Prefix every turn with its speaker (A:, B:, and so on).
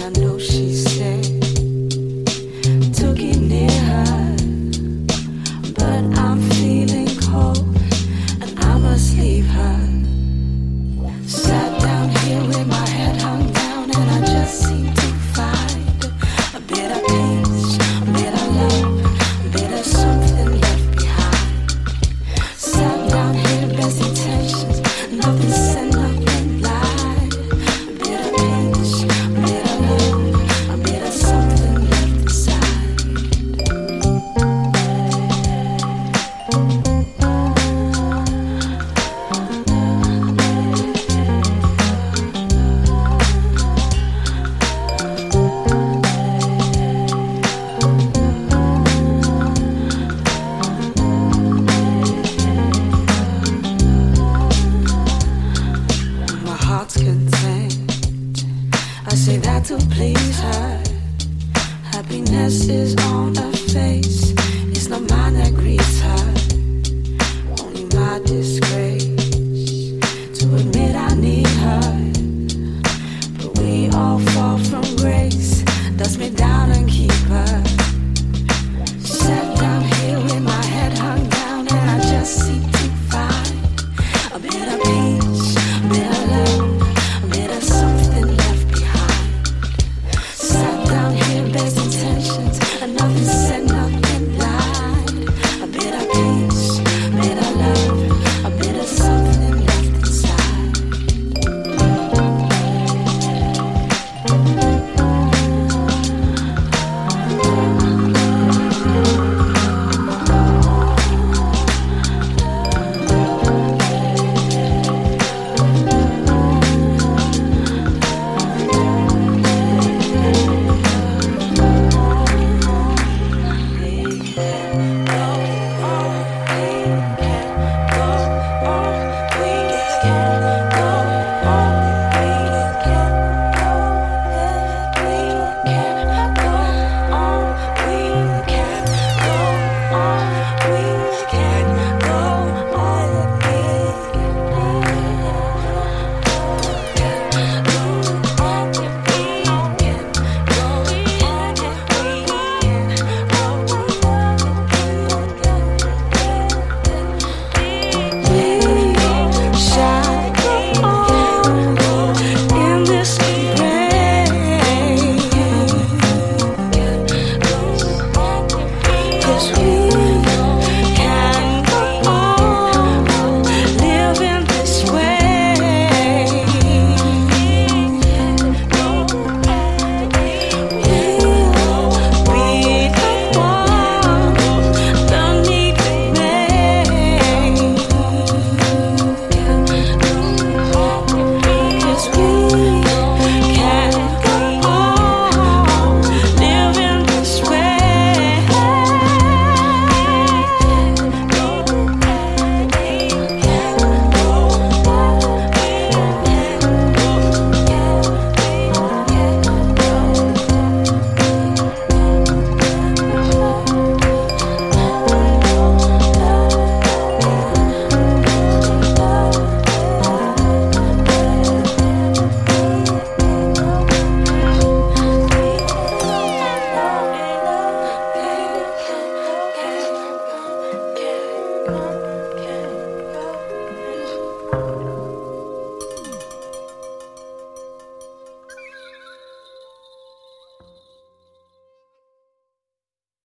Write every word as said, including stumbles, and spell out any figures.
A: I know she's sad. Took it near her, but I'm feeling cold, and I must leave her. Sat down here with my head hung down, and I just seem to find a bit of peace, a bit of love, a bit of something left behind. Sat down here, best intentions, nothing said, nothing lied. A bit of peace, a bit of love, a bit of something left inside. My heart's content. I say that to please her. Happiness is on her face. It's not mine that grieves her. Only my disgrace to admit I need her. But we all